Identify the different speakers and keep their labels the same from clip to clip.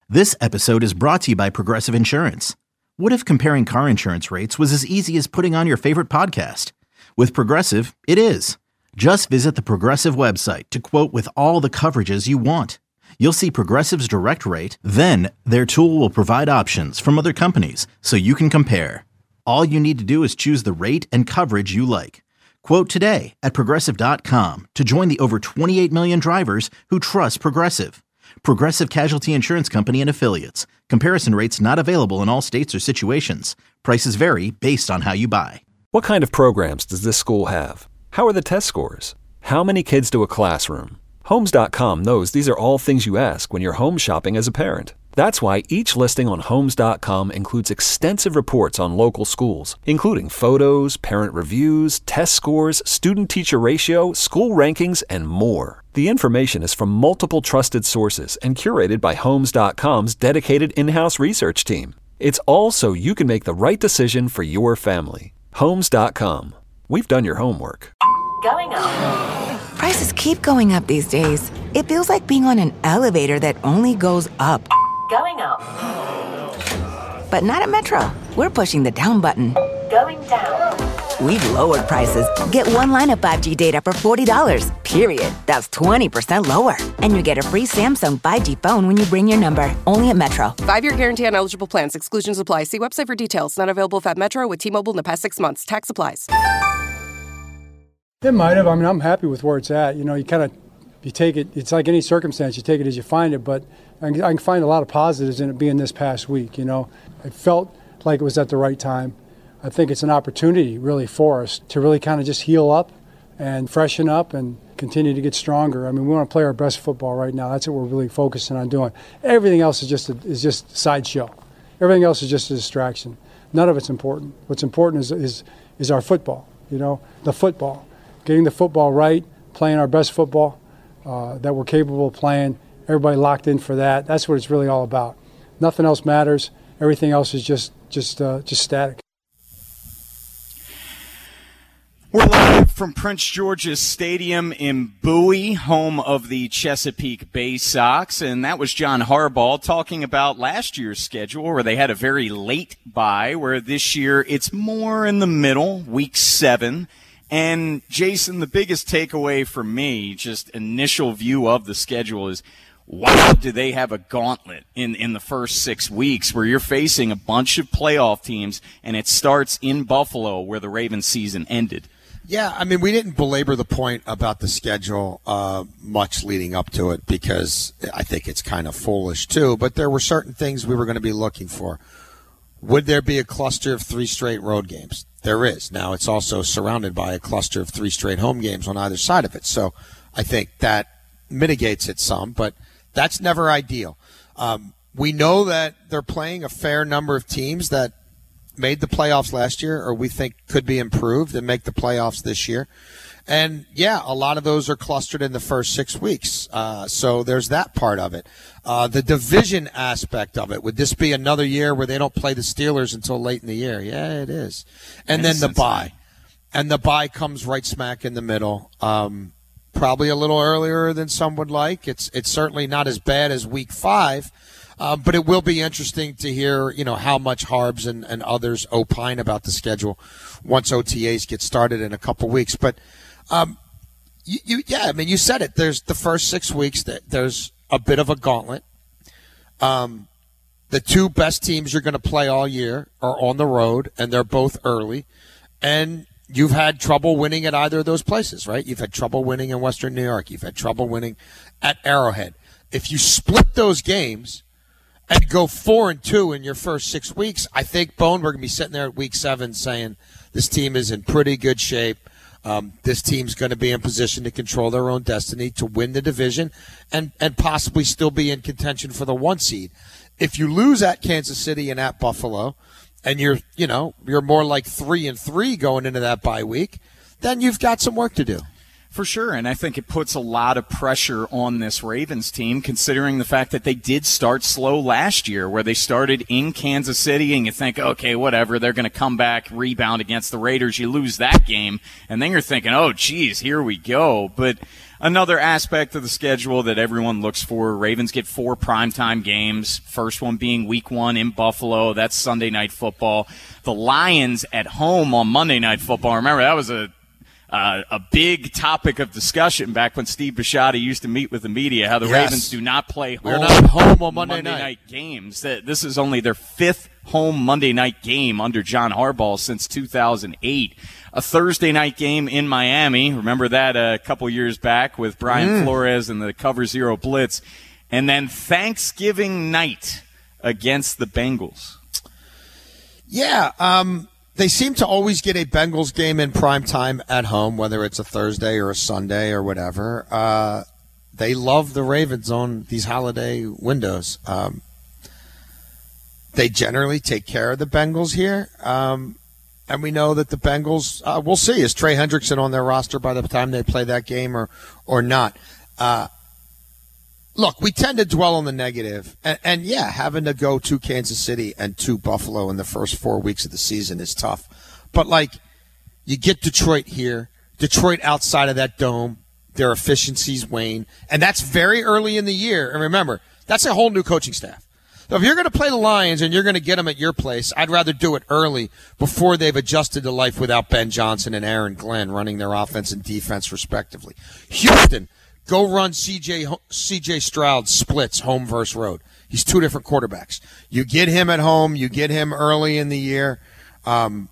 Speaker 1: This episode is brought to you by Progressive Insurance. What if comparing car insurance rates was as easy as putting on your favorite podcast? With Progressive, it is. Just visit the Progressive website to quote with all the coverages you want. You'll see Progressive's direct rate, then their tool will provide options from other companies so you can compare. All you need to do is choose the rate and coverage you like. Quote today at Progressive.com to join the over 28 million drivers who trust Progressive. Progressive Casualty Insurance Company and Affiliates. Comparison rates not available in all states or situations. Prices vary based on how you buy.
Speaker 2: What kind of programs does this school have? How are the test scores? How many kids do a classroom? Homes.com knows these are all things you ask when you're home shopping as a parent. That's why each listing on Homes.com includes extensive reports on local schools, including photos, parent reviews, test scores, student-teacher ratio, school rankings, and more. The information is from multiple trusted sources and curated by Homes.com's dedicated in-house research team. It's all so you can make the right decision for your family. Homes.com. We've done your homework.
Speaker 3: Going up.
Speaker 4: Prices keep going up these days. It feels like being on an elevator that only goes up.
Speaker 3: Going up.
Speaker 4: But not at Metro. We're pushing the down button.
Speaker 3: Going down.
Speaker 4: We've lowered prices. Get one line of 5G data for $40, period. That's 20% lower. And you get a free Samsung 5G phone when you bring your number. Only at Metro.
Speaker 5: 5-year guarantee on eligible plans. Exclusions apply. See website for details. Not available at Metro with T-Mobile in the past 6 months. Tax applies.
Speaker 6: It might have. I mean, I'm happy with where it's at. You know, you take it, it's like any circumstance, you take it as you find it, but I can find a lot of positives in it being this past week. You know, it felt like it was at the right time. I think it's an opportunity really for us to really kind of just heal up and freshen up and continue to get stronger. I mean, we want to play our best football right now. That's what we're really focusing on doing. Everything else is just a sideshow. Everything else is just a distraction. None of it's important. What's important is our football, you know, the football. Getting the football right, playing our best football that we're capable of playing. Everybody locked in for that. That's what it's really all about. Nothing else matters. Everything else is just static.
Speaker 7: We're live from Prince George's Stadium in Bowie, home of the Chesapeake Bay Sox, and that was John Harbaugh talking about last year's schedule where they had a very late bye, where this year it's more in the middle, week 7. And, Jason, the biggest takeaway for me, just initial view of the schedule is, wow, do they have a gauntlet in the first 6 weeks where you're facing a bunch of playoff teams, and it starts in Buffalo where the Ravens season ended.
Speaker 8: Yeah, I mean, we didn't belabor the point about the schedule much leading up to it because I think it's kind of foolish too, but there were certain things we were going to be looking for. Would there be a cluster of 3 straight road games? There is. Now, it's also surrounded by a cluster of 3 straight home games on either side of it, so I think that mitigates it some, but that's never ideal. We know that they're playing a fair number of teams that made the playoffs last year or we think could be improved and make the playoffs this year. And, yeah, a lot of those are clustered in the first 6 weeks. So there's that part of it. The division aspect of it. Would this be another year where they don't play the Steelers until late in the year? Yeah, it is. And then the bye. And the bye comes right smack in the middle. Probably a little earlier than some would like. It's certainly not as bad as week 5. But it will be interesting to hear, you know, how much Harbs and others opine about the schedule once OTAs get started in a couple weeks. But, you said it. There's the first 6 weeks that there's a bit of a gauntlet. The 2 best teams you're going to play all year are on the road, and they're both early. And you've had trouble winning at either of those places, right? You've had trouble winning in Western New York. You've had trouble winning at Arrowhead. If you split those games and go 4-2 in your first 6 weeks, I think, Bone, we're going to be sitting there at week 7 saying this team is in pretty good shape. This team's going to be in position to control their own destiny, to win the division, and possibly still be in contention for the 1 seed. If you lose at Kansas City and at Buffalo, and you're more like 3-3 going into that bye week, then you've got some work to do.
Speaker 7: For sure, and I think it puts a lot of pressure on this Ravens team, considering the fact that they did start slow last year, where they started in Kansas City, and you think, okay, whatever, they're going to come back, rebound against the Raiders. You lose that game, and then you're thinking, oh, geez, here we go. But another aspect of the schedule that everyone looks for. Ravens get 4 primetime games, first one being week 1 in Buffalo. That's Sunday Night Football. The Lions at home on Monday Night Football. Remember, that was a big topic of discussion back when Steve Bisciotti used to meet with the media, how the Ravens do not play home,
Speaker 8: We're not home on Monday
Speaker 7: night games. This is only their 5th home Monday night game under John Harbaugh since 2008. A Thursday night game in Miami. Remember that a couple years back with Brian Flores and the Cover Zero Blitz. And then Thanksgiving night against the Bengals.
Speaker 8: Yeah, they seem to always get a Bengals game in prime time at home, whether it's a Thursday or a Sunday or whatever. They love the Ravens on these holiday windows. They generally take care of the Bengals here. And we know that the Bengals, we'll see, is Trey Hendrickson on their roster by the time they play that game or not? Look, we tend to dwell on the negative. And yeah, having to go to Kansas City and to Buffalo in the first 4 weeks of the season is tough. But, like, you get Detroit here. Detroit outside of that dome, their efficiencies wane. And that's very early in the year. And remember, that's a whole new coaching staff. So if you're going to play the Lions and you're going to get them at your place, I'd rather do it early before they've adjusted to life without Ben Johnson and Aaron Glenn running their offense and defense respectively. Houston, go run C.J. Stroud splits home versus road. He's 2 different quarterbacks. You get him at home. You get him early in the year. I'd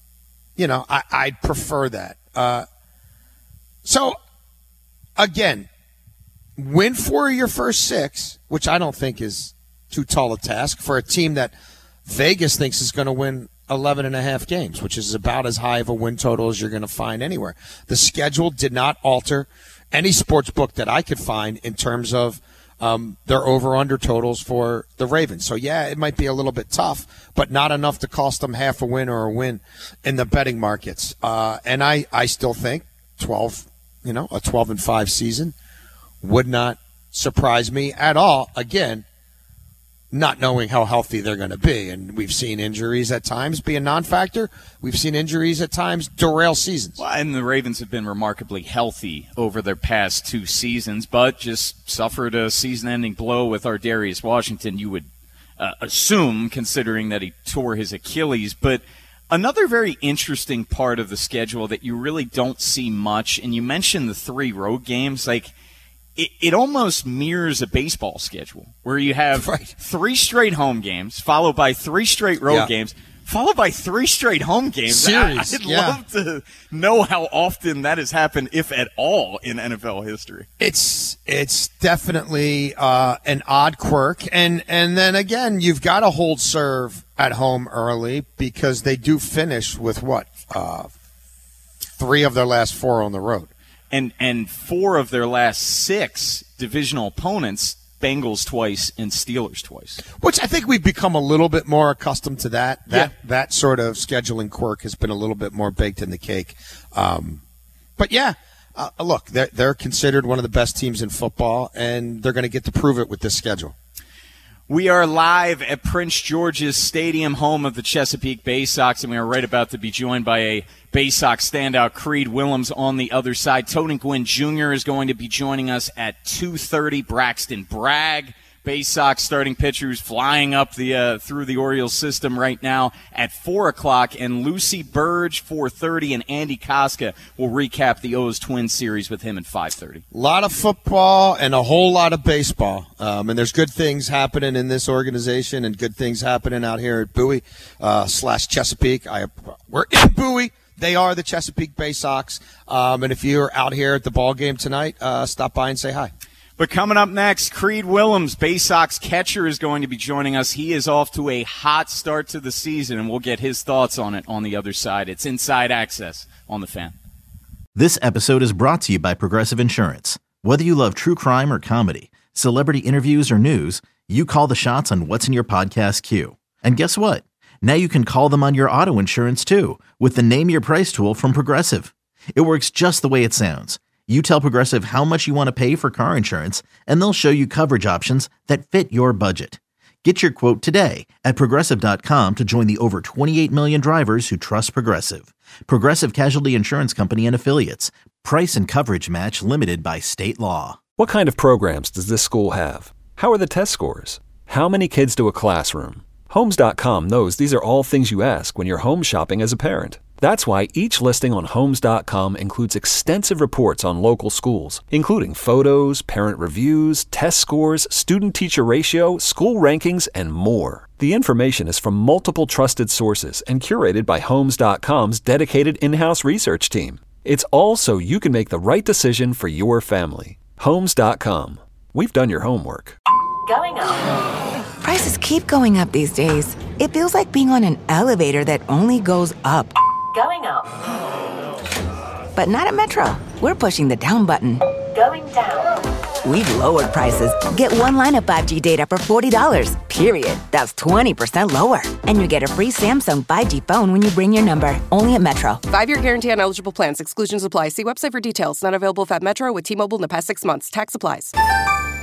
Speaker 8: prefer that. So, again, win 4 of your first 6, which I don't think is too tall a task for a team that Vegas thinks is going to win 11.5 games, which is about as high of a win total as you're going to find anywhere. The schedule did not alter any sports book that I could find in terms of their over-under totals for the Ravens. So, yeah, it might be a little bit tough, but not enough to cost them half a win or a win in the betting markets. And I still think a 12-5 season would not surprise me at all. Again, not knowing how healthy they're going to be. And we've seen injuries at times be a non-factor. We've seen injuries at times derail seasons.
Speaker 7: Well, and the Ravens have been remarkably healthy over their past 2 seasons, but just suffered a season-ending blow with Ardarius Washington, you would assume, considering that he tore his Achilles. But another very interesting part of the schedule that you really don't see much, and you mentioned the 3 road games, like, it almost mirrors a baseball schedule where you have 3 straight home games followed by 3 straight road games followed by 3 straight home games.
Speaker 8: Series.
Speaker 7: I'd love to know how often that has happened, if at all, in NFL history.
Speaker 8: It's definitely an odd quirk. And then, again, you've got to hold serve at home early because they do finish with, 3 of their last 4 on the road.
Speaker 7: And 4 of their last 6 divisional opponents, Bengals twice and Steelers twice.
Speaker 8: Which I think we've become a little bit more accustomed to that. That sort of scheduling quirk has been a little bit more baked in the cake. But, yeah, look, they're considered one of the best teams in football, and they're going to get to prove it with this schedule.
Speaker 7: We are live at Prince George's Stadium, home of the Chesapeake Bay Sox, and we are right about to be joined by a Bay Sox standout, Creed Willems, on the other side. Tony Gwynn Jr. is going to be joining us at 2:30. Braxton Bragg, Bay Sox starting pitchers, flying up through the Orioles system right now at 4 o'clock, and Lucy Burge, 4:30, and Andy Koska will recap the O's-Twins series with him at 5:30.
Speaker 8: A lot of football and a whole lot of baseball, and there's good things happening in this organization and good things happening out here at Bowie / Chesapeake. We're in Bowie. They are the Chesapeake Bay Sox, and if you're out here at the ball game tonight, stop by and say hi.
Speaker 7: But coming up next, Creed Willems, Bay Sox catcher, is going to be joining us. He is off to a hot start to the season, and we'll get his thoughts on it on the other side. It's Inside Access on The Fan.
Speaker 1: This episode is brought to you by Progressive Insurance. Whether you love true crime or comedy, celebrity interviews or news, you call the shots on what's in your podcast queue. And guess what? Now you can call them on your auto insurance, too, with the Name Your Price tool from Progressive. It works just the way it sounds. You tell Progressive how much you want to pay for car insurance, and they'll show you coverage options that fit your budget. Get your quote today at Progressive.com to join the over 28 million drivers who trust Progressive. Progressive Casualty Insurance Company and Affiliates. Price and coverage match limited by state law.
Speaker 2: What kind of programs does this school have? How are the test scores? How many kids do a classroom? Homes.com knows these are all things you ask when you're home shopping as a parent. That's why each listing on Homes.com includes extensive reports on local schools, including photos, parent reviews, test scores, student-teacher ratio, school rankings, and more. The information is from multiple trusted sources and curated by Homes.com's dedicated in-house research team. It's all so you can make the right decision for your family. Homes.com. We've done your homework.
Speaker 3: Going up.
Speaker 4: Prices keep going up these days. It feels like being on an elevator that only goes up.
Speaker 3: Going up.
Speaker 4: But not at Metro. We're pushing the down button.
Speaker 3: Going down.
Speaker 4: We've lowered prices. Get one line of 5G data for $40, period. That's 20% lower. And you get a free Samsung 5G phone when you bring your number. Only at Metro.
Speaker 5: 5-year guarantee on eligible plans. Exclusions apply. See website for details. Not available at Metro with T-Mobile in the past 6 months. Tax applies.